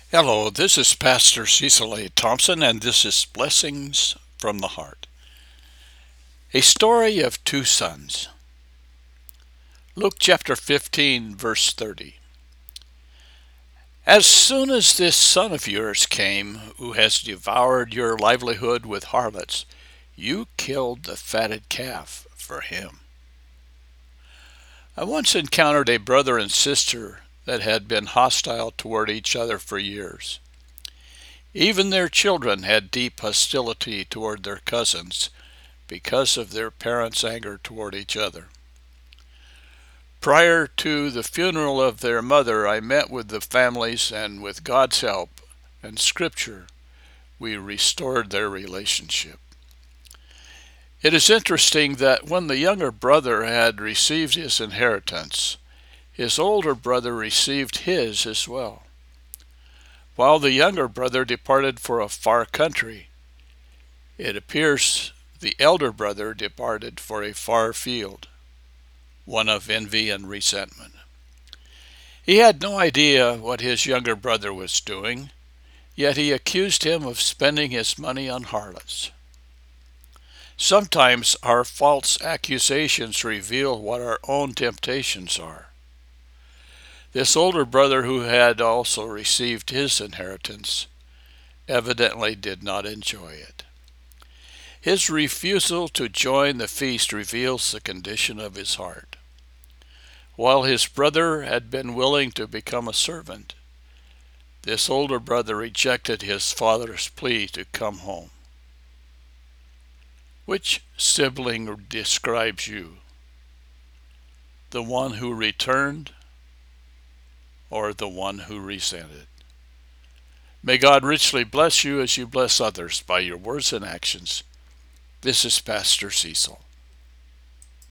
Hello, this is Pastor Cecil A. Thompson, and this is Blessings from the Heart. A story of two sons. Luke chapter 15, verse 30. As soon as this son of yours came, who has devoured your livelihood with harlots, you killed the fatted calf for him. I once encountered a brother and sister that had been hostile toward each other for years. Even their children had deep hostility toward their cousins because of their parents' anger toward each other. Prior to the funeral of their mother, I met with the families, and with God's help and Scripture, we restored their relationship. It is interesting that when the younger brother had received his inheritance, his older brother received his as well. While the younger brother departed for a far country, it appears the elder brother departed for a far field, one of envy and resentment. He had no idea what his younger brother was doing, yet he accused him of spending his money on harlots. Sometimes our false accusations reveal what our own temptations are. This older brother, who had also received his inheritance, evidently did not enjoy it. His refusal to join the feast reveals the condition of his heart. While his brother had been willing to become a servant, this older brother rejected his father's plea to come home. Which sibling describes you? The one who returned or the one who resented? May God richly bless you as you bless others by your words and actions. This is Pastor Cecil.